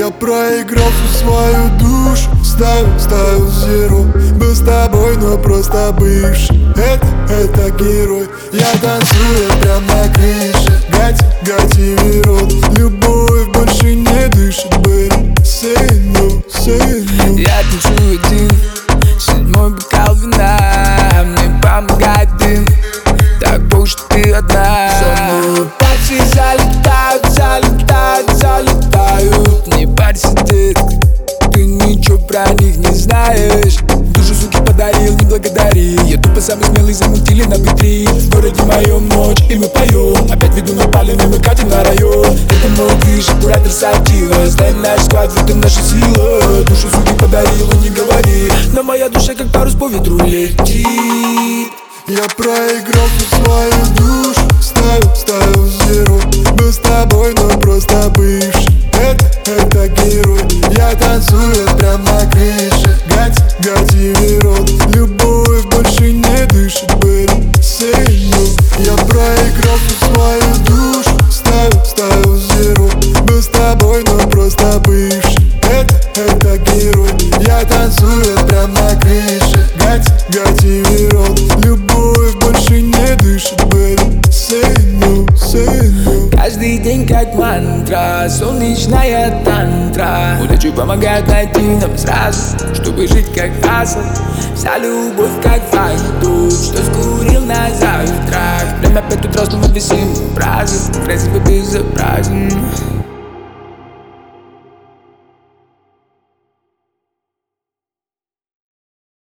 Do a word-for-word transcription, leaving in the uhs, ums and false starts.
Я проиграл всю свою душу, ставил, ставил зеро. Был с тобой, но просто бывший. Это, это герой. Я танцую прям на крыше. Гати, гати, верот. Любовь больше не дышит, бэйби. Say no, say no. Я танцую один, седьмой бокал вина. Мне помогает дым, так больше ты одна. Сонные пальцы залетают, залетают, залетают. Не парься, детка, ты ничего про них не знаешь. Душу, суки, подарил, не благодари. Я тупо самый смелый, замутили на битри. В городе моем ночь, и мы поем. Опять веду напаленный, мы катим на район. Это мой движ, куратор сатива. Знай наш склад, в этом наша сила. Душу, суки, подарил, не говори. Но моя душа, как парус по ветру, летит. Я проиграл всю свою душу, ставил, ставил зеро. Был с тобой, но просто бывший. Это, это герой. Я танцую прям на крыше. Гати, гати, верот. Любовь больше не дышит, бэйби. Say no. Я проиграл всю свою душу, ставил, ставил зеро. Был с тобой, но просто бывший. Это, это герой. Я танцую прям на крыше. Гати, гати, верот. Любовь больше не дышит, бэйби. Say no, say no. Каждый день как мантра, солнечная тантра. Удачи помогает найти нам сразу, чтобы жить как асфальт. Вся любовь как фактур, что скурил на завтрак. Время пять утра, снова висим праздник, красиво безобразен.